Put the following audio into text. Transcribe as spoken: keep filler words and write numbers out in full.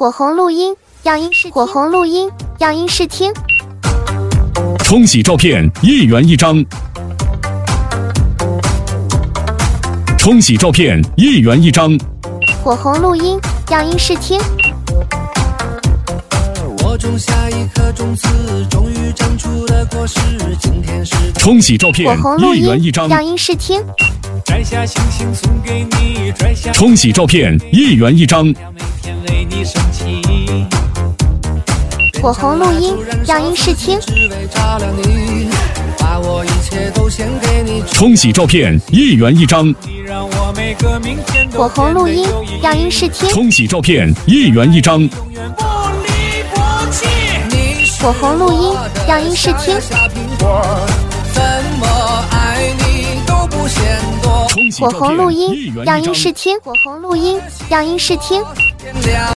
火红录音样音试火红录音样音试听。 冲洗照片一元一张，冲洗照片一元一张。 火红录音样音试听。 我种下一颗种子，终于长出了果实。今天是冲洗照片火红录一元一张， 音样音试听。 摘下星星送给你，摘下冲洗照片一元一张。 每天为你升起。 火红录音样音试听。 只为照亮你，把我一切都献给你。 冲洗照片一元一张， 你让我每个明天都火红录音样音试听。 冲洗照片一元一张。 永远不离不弃。你是火红录音样音试听。 小苹果，怎么爱你都不嫌多。 冲洗照火红录片一音元一张样音。试听。火红录音样音试听。 天亮。